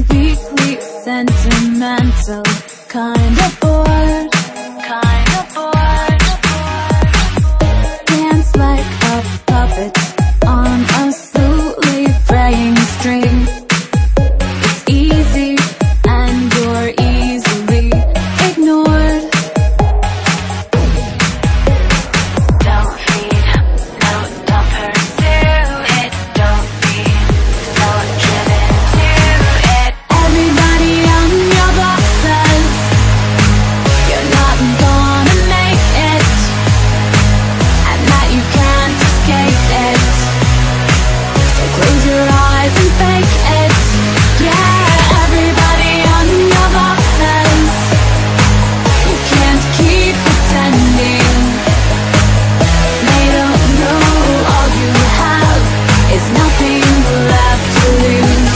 weekly, sentimental, kind of bored. Dance like a puppet on a slowly fraying string. It's easy and you're easily ignored. Don't feed, no, don't pursue it. Don't be so driven to it. Everybody on your block says you're not gonna make it, and that you can't escape it. So close your eyes and fake it. Yeah, everybody on your block says you can't keep pretending. They don't know all you have is nothing left to lose.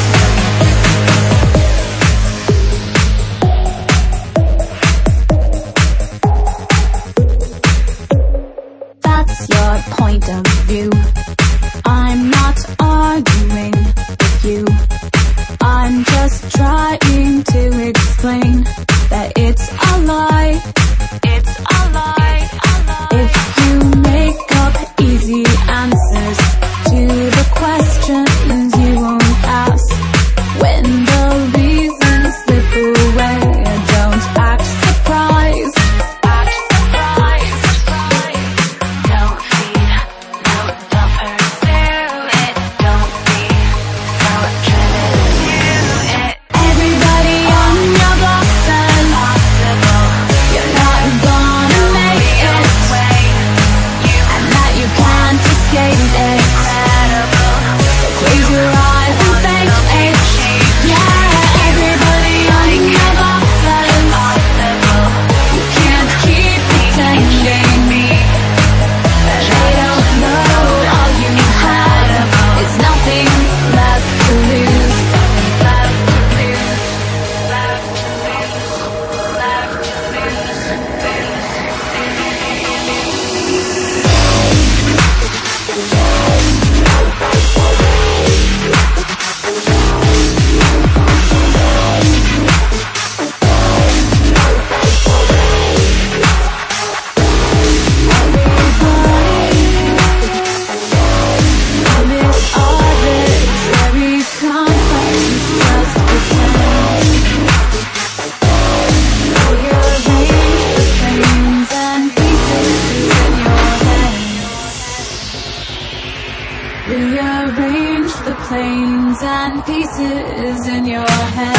That's your point of view. I'm not arguing with you. I'm just trying to explain that it's a lie. It's a lie. If you make up easy answers to the questions you won't ask, when the reasons slip away, don't act surprised. Don't feed, no, don't pursue it. Don't be so driven to it. Everybody on your block says you're not gonna make it, and that you can't escape it. So close your eyes and fake it. Yeah, everybody on your block says you can't keep pretending. They don't know all you have is nothing left to lose. Amidst arbitrary conflicts, just pretend. Rearrange the planes and pieces in your head. Rearrange the planes and pieces in your head.